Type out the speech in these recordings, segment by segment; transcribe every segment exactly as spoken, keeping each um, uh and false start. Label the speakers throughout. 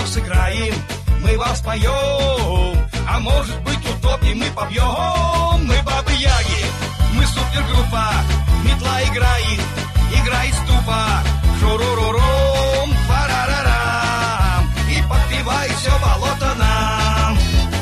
Speaker 1: сыграем, мы вам споем, а может быть утопим, мы побьем. Мы бабы-яги, мы супергруппа, метла играет, играет ступа, шурурурум, парарарам, и подпевает все болото нам.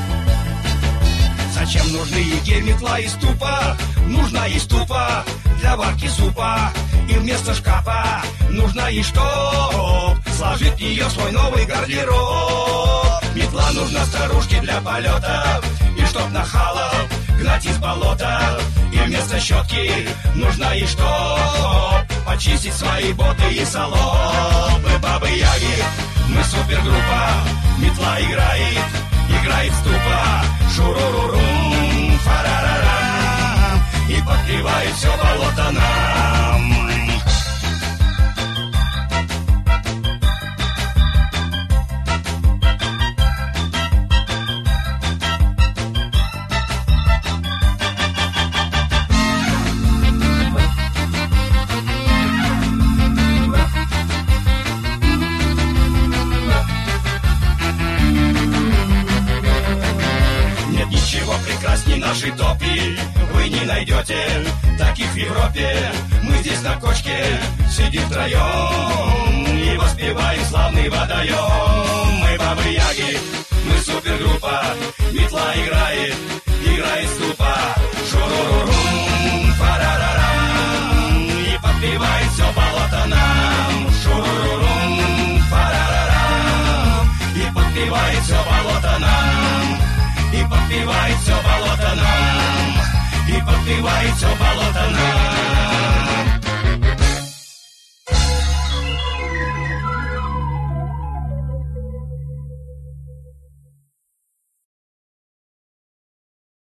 Speaker 1: Зачем нужны еге метла и ступа? Нужна и ступа для варки супа, и вместо шкафа нужна и чтоб сложить в нее свой новый гардероб. Метла нужна старушке для полета, и чтоб нахалов гнать из болота, и вместо щетки нужна и чтоб почистить свои боты и салон. Мы бабы-яги, мы супергруппа, метла играет, играет ступа, шурурурум, фарарарам, и подпевает все болото нам. Прекрасней нашей топи вы не найдете таких в Европе. Мы здесь на кочке сидим втроем и воспеваем славный водоем. Мы бабы-яги, мы супергруппа, метла играет, играет ступа, шурурурум, парарарам, и подпевает все болото нам. Шурурурум, парарарам, и подпевает все болото нам. И подпевает все болото нам, и подпевает все болото нам.